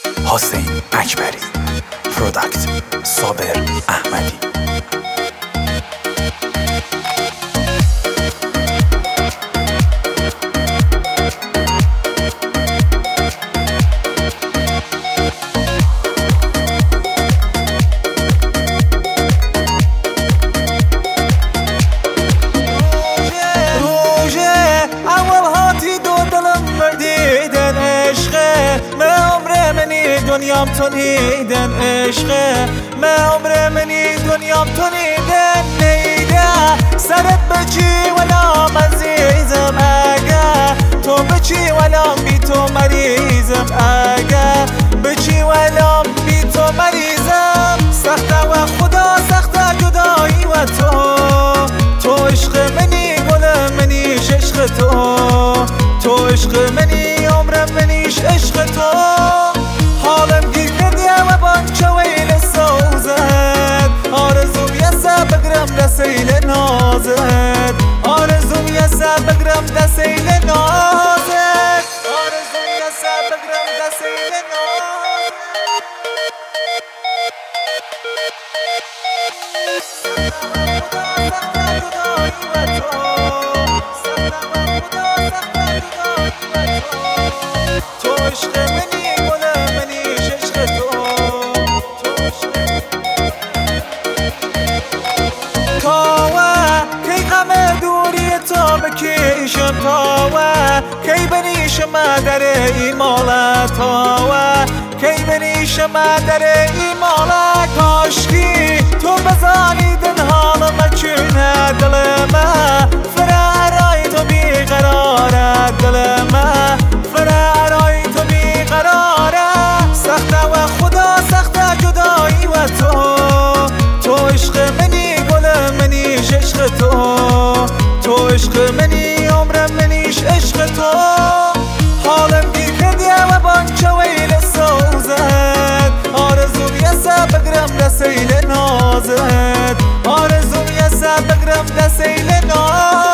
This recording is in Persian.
حسین اکبری، پروداکت صابر احمدی. دنیام تو نیدن عشقه، من عمر منی دنیام تو نیدن نیده. سرت بچی ولام عزیزم اگه تو بچی ولام بی تو مریضم، اگه بچی ولام بی تو مریضم. سخته و خدا سخته جدایی و تو عشق منی گل منیش عشق تو عشق منی عمر منیش عشق تو. حالم گیر کردیه و بانچه ویل سوزد، آرزوم یه سر بگرم دسیل نازد، آرزوم یه سر بگرم دسیل نازد، آرزوم یه سر بگرم دسیل نازد. تو عشق منی گل منیش عشق تو کی غم دوری تو بکشم تاوه، کی بنیشم در ایمالت تاوه، کی بنیشم در ایمالت. کاشکی تو بزانی دن حالم چونه دلمه، فرارای تو بیقراره دلمه، فرارای تو بیقراره. سخته و خدا سخته جدایی و تو عشق منی گل منیش عشق تو عشق منی عمر منیش عشق تو. حالم گیر کردیه و بانچه ویل سوزد، آرزوم یه سر بگرم دسیل نازد، آرزوم یه سر بگرم دسیل نازد.